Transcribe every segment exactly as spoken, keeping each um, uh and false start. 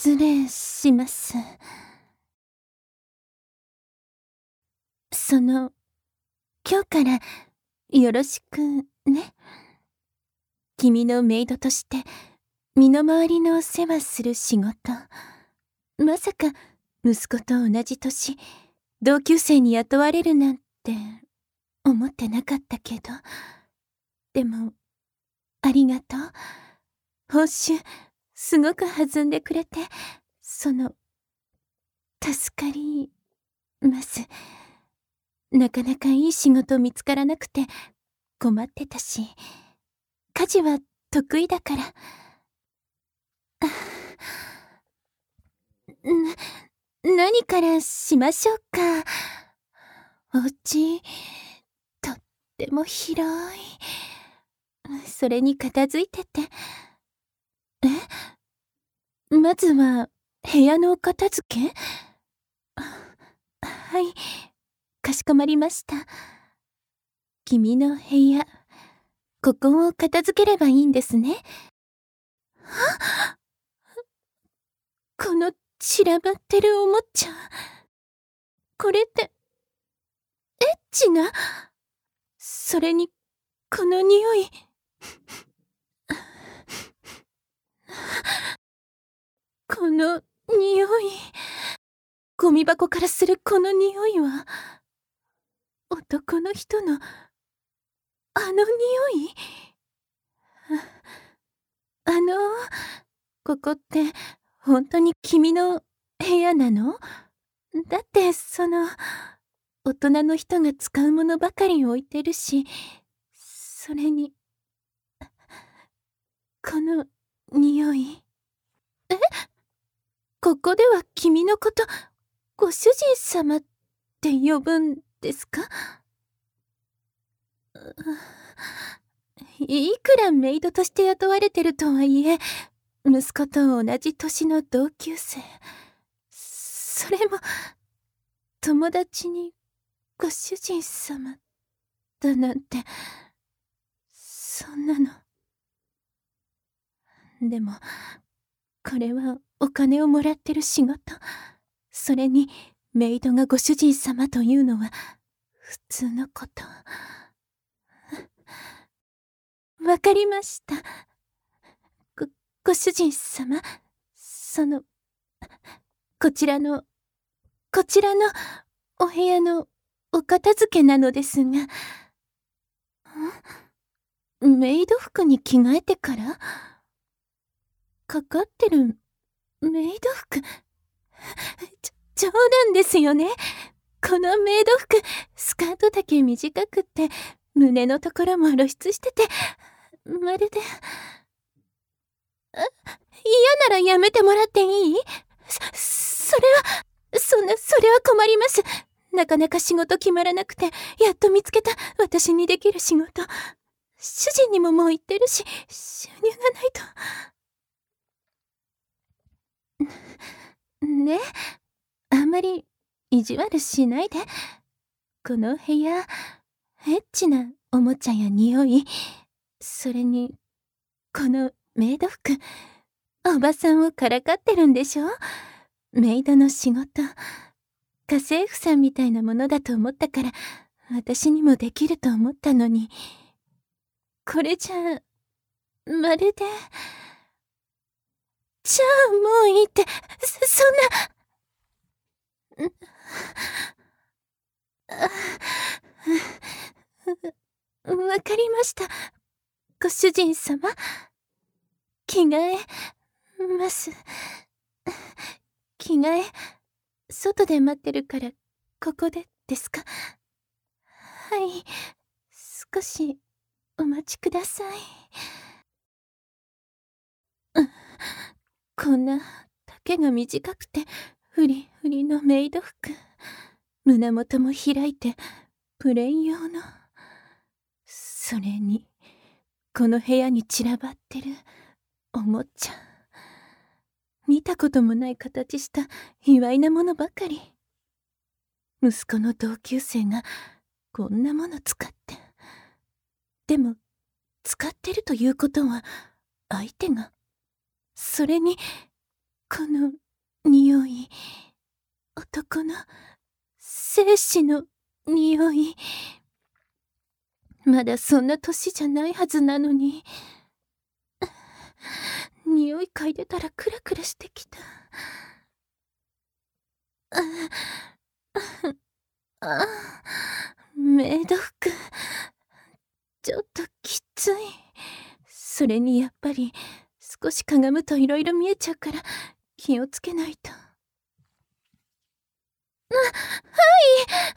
失礼します。その、今日からよろしくね。君のメイドとして身の回りのお世話する仕事。まさか息子と同じ年、同級生に雇われるなんて思ってなかったけど。でも、ありがとう。報酬、すごく弾んでくれて、その、助かります。なかなかいい仕事見つからなくて困ってたし、家事は得意だから。な、何からしましょうか。お家、とっても広い。それに片付いてて。え？まずは、部屋の片付け？はい、かしこまりました。君の部屋、ここを片付ければいいんですね。この散らばってるおもちゃ。これって、エッチな？それに、この匂い。この匂い。ゴミ箱からするこの匂いは、男の人の、あの匂い？あの、ここって、本当に君の部屋なの？だって、その、大人の人が使うものばかり置いてるし、それに、この匂い。え？ここでは君のこと、ご主人様って呼ぶんですか？いくらメイドとして雇われてるとはいえ、息子と同じ年の同級生。それも、友達にご主人様だなんて、そんなの。でも、これはお金をもらってる仕事。それに、メイドがご主人様というのは、普通のこと。わかりました。ご、ご主人様、その、こちらの、こちらのお部屋のお片付けなのですが、ん？メイド服に着替えてから？かかってるメイド服？ちょ、冗談ですよね。このメイド服、スカートだけ短くって、胸のところも露出してて、まるで。あ、嫌ならやめてもらっていい？そ、それは、そんな、それは困ります。なかなか仕事決まらなくて、やっと見つけた私にできる仕事。主人にももう言ってるし、収入がないと。ね、あんまり意地悪しないで。この部屋、エッチなおもちゃや匂い、それに、このメイド服、おばさんをからかってるんでしょ？メイドの仕事、家政婦さんみたいなものだと思ったから、私にもできると思ったのに、これじゃ、まるで。じゃあもういいって、そ、そんな。わかりました。ご主人様。着替えます。着替え、外で待ってるから、ここでですか？はい、少しお待ちください。こんな丈が短くてフリフリのメイド服、胸元も開いてプレイ用の。それにこの部屋に散らばってるおもちゃ、見たこともない形した卑猥なものばかり。息子の同級生がこんなもの使って。でも使ってるということは相手が、それに男の匂い、男の精子の匂い。まだそんな年じゃないはずなのに、匂い嗅いでたらクラクラしてきた。ああ、メイド服、ちょっときつい。それにやっぱり少しかがむといろいろ見えちゃうから気をつけないと。あ、はい。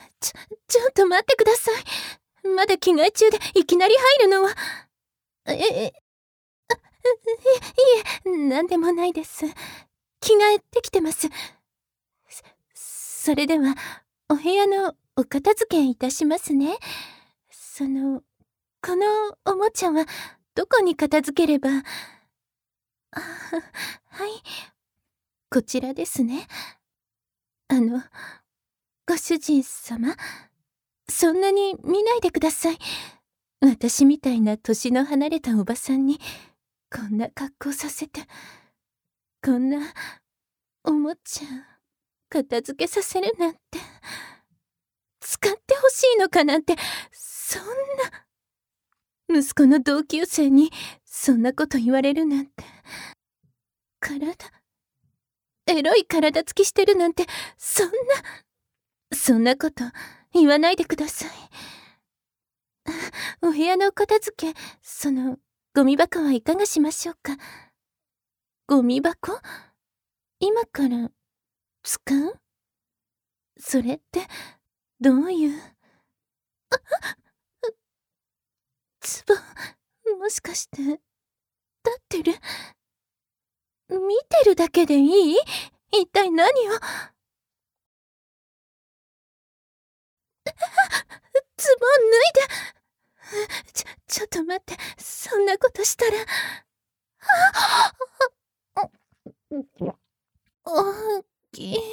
ちょ、ちょっと待ってください。まだ着替え中でいきなり入るのは。え、え、あ、い、いえ、なんでもないです。着替えてきてます。そ、それでは、お部屋のお片付けいたしますね。その、このおもちゃはどこに片付ければ。あ、はい。こちらですね。あの、ご主人様、そんなに見ないでください。私みたいな年の離れたおばさんに、こんな格好させて、こんなおもちゃ、片付けさせるなんて、使ってほしいのかなんて、そんな、息子の同級生にそんなこと言われるなんて、体、エロい体つきしてるなんて、そんな、そんなこと言わないでください。お部屋のお片付け、その、ゴミ箱はいかがしましょうか。ゴミ箱？今から使う？それって、どういう。あっ、ツボ、もしかして、立ってる？見てるだけでいい？一体何を。ズボン脱いで。ちょ、ちょっと待って、そんなことしたら。大きい。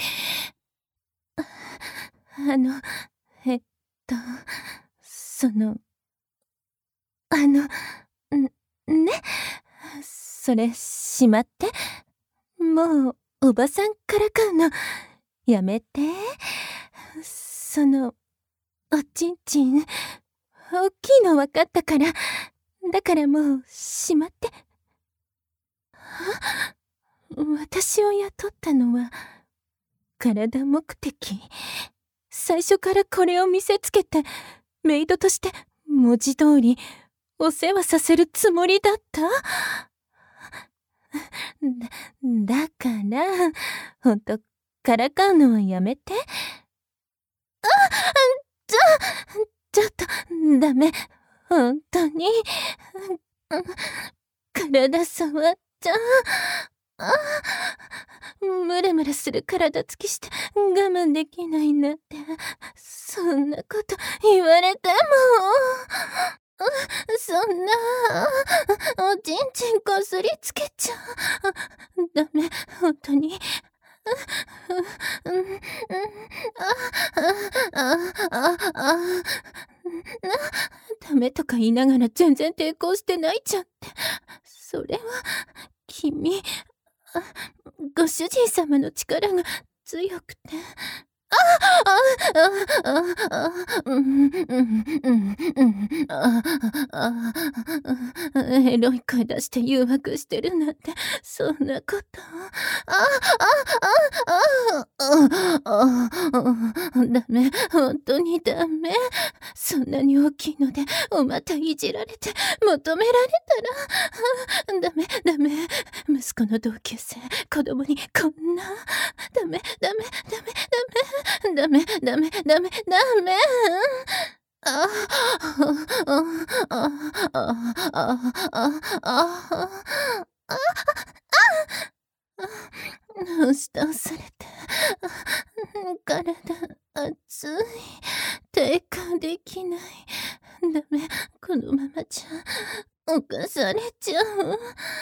あの、えっと、その、あの、ん、ね、それしまって。もう、おばさんからかうの、やめて。その、おちんちん、大きいの分かったから、だからもう、しまって。私を雇ったのは、体目的。最初からこれを見せつけて、メイドとして文字通りお世話させるつもりだった？だ、だから、ほんと、からかうのはやめて。あ、ちょ、ちょっと、ダメ。ほんとに。体触っちゃう。あ、ムラムラする体つきして我慢できないなんて、そんなこと言われても。そんな、おちんちんこすりつけちゃう。ダメ、ほんとに。ダメとか言いながら全然抵抗してないじゃんって。それは、君、ご主人様の力が強くて。あああああうんうんうんうんああエロい声出して誘惑してるなんてそんなこと。ああああああダメ、本当にダメ。そんなに大きいのでお股いじられて求められたらダメダメ。息子の同級生子供にこんな。ダメダメダメダメダメダメダメダメ。ああああああああ押し倒されて体熱い。抵抗できない。ダメ、このままじゃ犯されちゃう。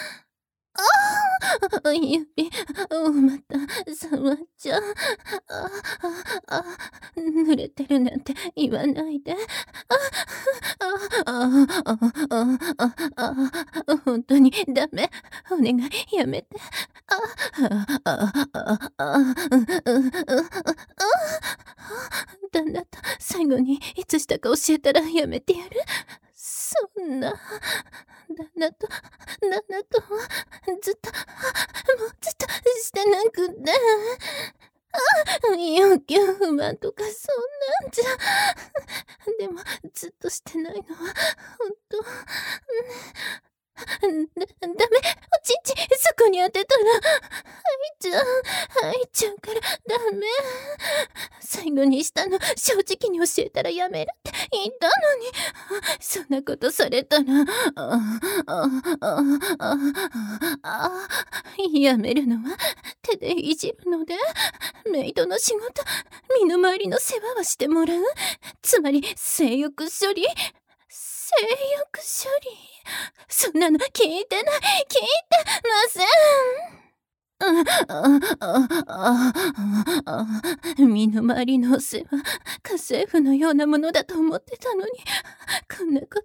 ああ指、おまた、触っちゃう。ああ、あ、濡れてるなんて言わないで。ああ、ああ、ああ、ああ、本当にダメ。お願い、やめて。 あ、あ、あ、あ、うん、うん、うん、うん、旦那と最後にいつしたか教えたらやめてやる。そんな、旦那と、旦那と、ずっと、もうずっとしてなくて。欲求不満とかそんなんじゃ。でも、ずっとしてないのは、ほんと。だ、ダメ。おちんち、そこに当てたら、入っちゃう。入っちゃうから、ダメ。最後にしたの、正直に教えたらやめるって言ったのに。そんなことされたら、あ、あ、あ、あ、あ、やめるのは、手でいじるので、メイドの仕事、身の回りの世話はしてもらう。つまり、性欲処理。性欲処理。そんなの聞いてない、聞いてません。あ、あ、あ、あ、あ、身の回りのお世話、家政婦のようなものだと思ってたのに、こんなこと、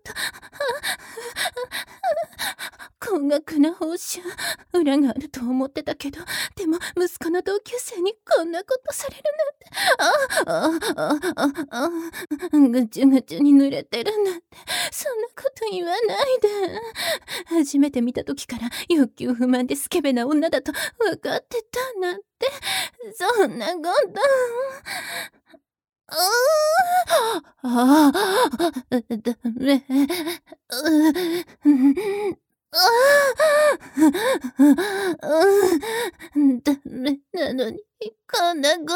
高額な報酬、裏があると思ってたけど、でも息子の同級生にこんなことされるなんて、あ、あ、あ、あ、あ、ぐちゅぐちゅに濡れてるなんて、そんなこと言わないで。初めて見た時から欲求不満でスケベな女だと分かってたなんて、そんなこと。ああ、ダメ。ああ、ダメなのに、こんなこと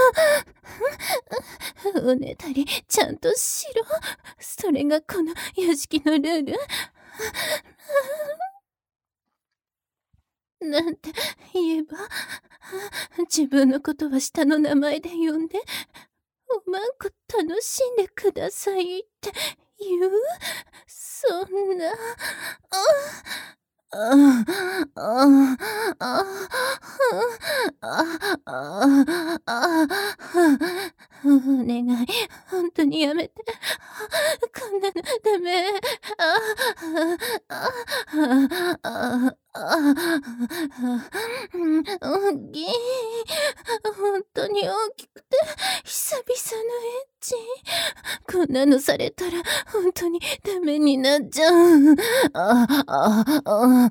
。おねだり、ちゃんとしろ。それがこの屋敷のルール。なんて言えば、自分のことは下の名前で呼んで、おまんこ楽しんでくださいって言う？そんな、あ、あ、あ、あ、あ、あ、あ、お願い、本当にやめて。こんなのダメ。あ、あ、あ、あ、あ、大きい。本当に大きくて、久々のエッチ。こんなのされたら、本当にダメになっちゃう。あ、あ、あ、あ、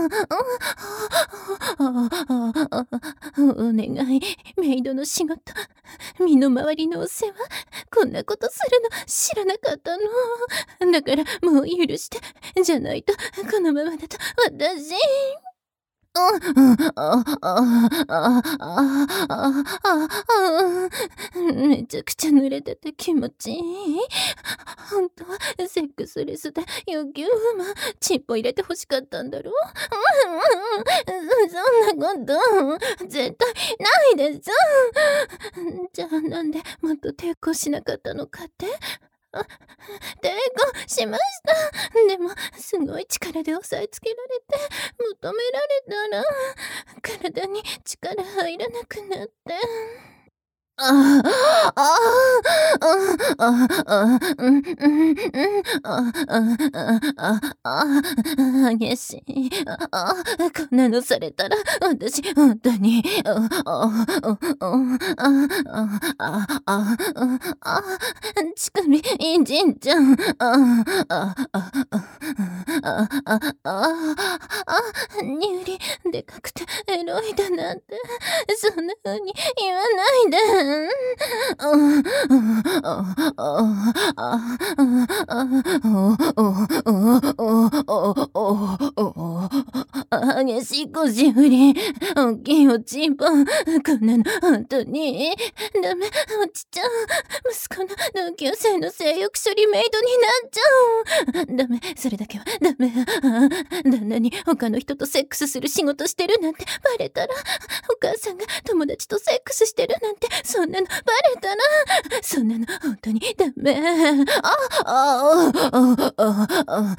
あ、お願い、メイドの仕事、身の回りのお世話、こんなことするの知らなかったの。だからもう許して、じゃないと、このままだと私。あ、あ、あ、あ、あ、あ、あ、めちゃくちゃ濡れてて気持ちいい。本当はセックスレスで欲求不満、チンポ入れて欲しかったんだろ。そんなこと絶対ないです。じゃあなんでもっと抵抗しなかったのかって。あ、抵抗しました。でもすごい力で押さえつけられて、求められたら体に力入らなくなって。ああ、ああ、ああ、うん、うん、うん、ああ、ああ、激しい。ああ、こんなのされたら、私、本当に、ああ、ああ、ああ、ああ、乳首、いいじんちゃん。ああ、ああ、ああ、ああ、あ、乳輪、でかくてエロいだなんて、そんな風に言わないで。激しい腰振り、大きいおちんぽ、こんなの本当にダメ。落ちちゃう。息子の同級生の性欲処理メイドになっちゃう。ダメ、それだけはダメ。旦那に他の人とセックスする仕事してるなんてバレたら、お母さんが友達とセックスしてるなんて、そんなのバレたら、そんなの本当にダメ。あ、あ、あ、あ、あ、あ、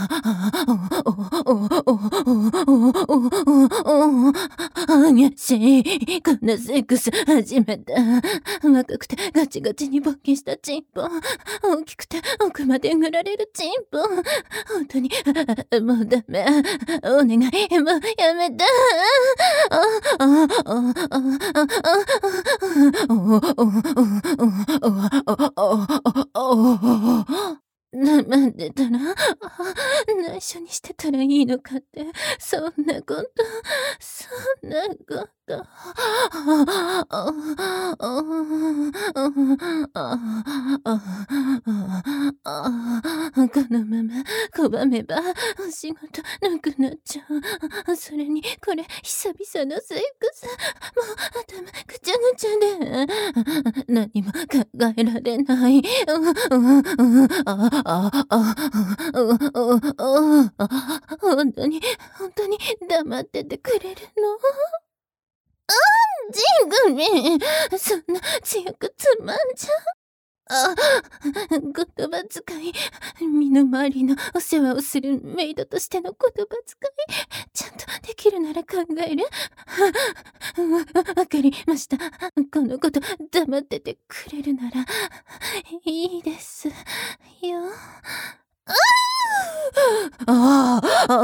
激しい。こんなセックス初めて。若くてガチガチに勃起したチンポ。大きくて奥までえぐられるチンポ。本当に、もうダメ。お願い、もうやめて。 黙ってたら、内緒にしてたらいいのかって、そんなこと、そんなこと。このまま拒めばお仕事なくなっちゃう。それにこれ久々のセックス。もう頭ぐちゃぐちゃで何も考えられない。本当に本当に黙っててくれるの？ジングミ、そんな強くつまんじゃ。あ、言葉遣い、身の回りのお世話をするメイドとしての言葉遣い、ちゃんとできるなら考える。わ、わかりました。このこと黙っててくれるならいいですよ。あ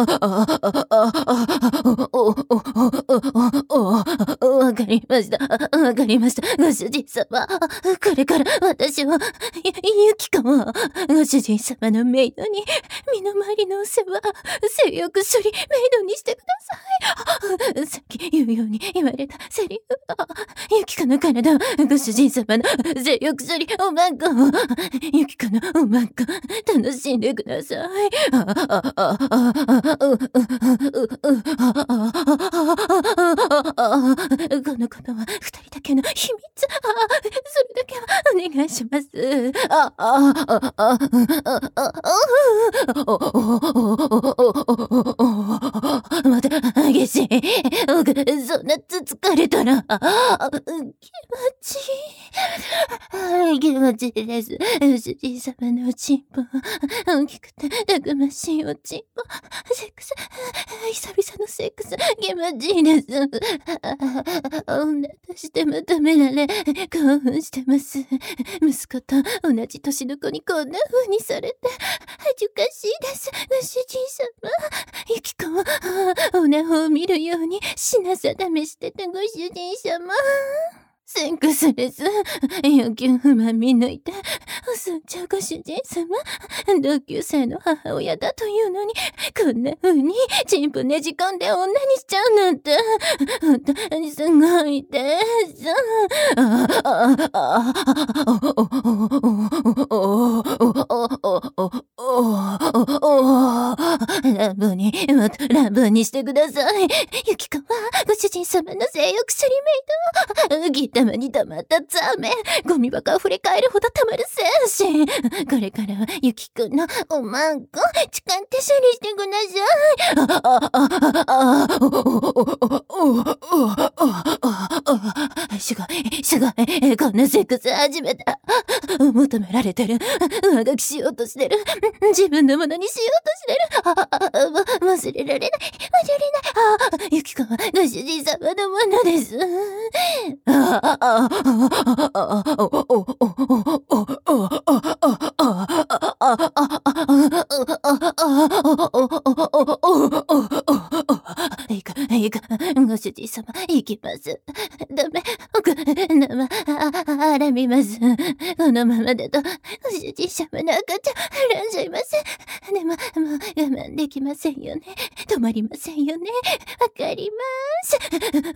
あ、わかりました。わかりました。ご主人様。これから私は、ゆきこを、ご主人様のメイドに、身の回りのお世話、性欲処理メイドにしてください。さっき言うように言われたセリフ。ゆきこの体を、ご主人様の性欲処理おまんこを、ゆきこのおまんこ、楽しんでください。このことは二人だけの秘密。それだけはお願いします。ああああまた激しい。そんなつつかれたら気持ちいい。気持ちいいです。主人様のおちんぽ、大きくてたくましいおちんぽ、セックス、久々のセックス、気持ちいいです。女として認められ、興奮してます。息子と同じ年の子にこんな風にされて、恥ずかしいです。ご主人様。ゆきこも、おなほを見るように品定めしてたご主人様。セックスレス、欲求不満見抜いて、そんじゃご主人様、同級生の母親だというのに、こんな風にチンポねじ込んで女にしちゃうなんて、本当にすごいです。乱暴に、もっと乱暴にしてください。ゆきこは、ご主人様の性欲処理メイド。ギタマに溜まったザメ。ゴミ箱溢れ返るほど溜まる精神。これからは、ゆきくんのおまんこ、痴漢って処理してください。すごい、すごい。こんなセックス初めた。求められてる。上書きしようとしてる。自分のものにしようとしてる。忘れられない。忘れない。ゆきこはご主人様のものです。いいか、いいか、ご主人様、行きます。ダメ、僕、生、あらみます。このままだと、ご主人様の赤ちゃん、らんじゃいません。でも、もう我慢できませんよね。止まりませんよね。わかります。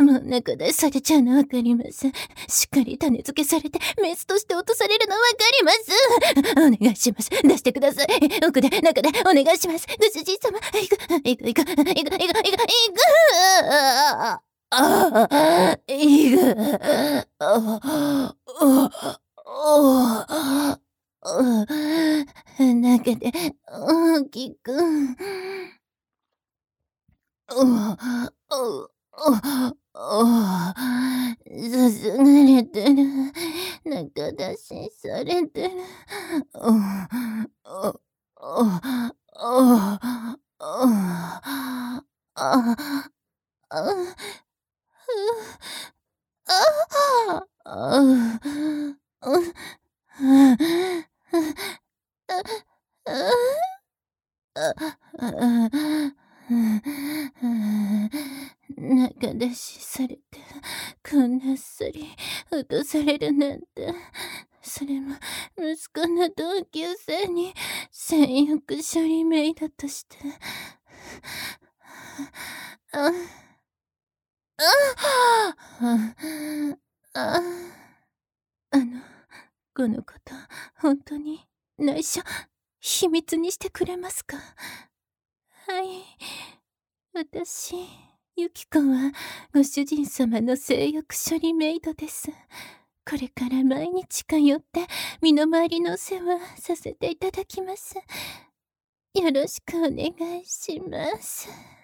もう中出されちゃうのわかります。しっかり種付けされて、メスとして落とされるのわかります。お願いします。出してください。奥で、中で、お願いします。ご主人様、行く、行く、行く、行く、行く、行く、行く、行く。ああ、行く。中で、大きく。さすがれてる。中出しされてる。中が出しされて、こんなあっさり落とされるなんて。それも息子の同級生に性欲処理メイドとして。あああああの、このこと、本当に内緒、秘密にしてくれますか？はい。私、ユキコはご主人様の性欲処理メイドです。これから毎日通って身の回りのお世話させていただきます。よろしくお願いします。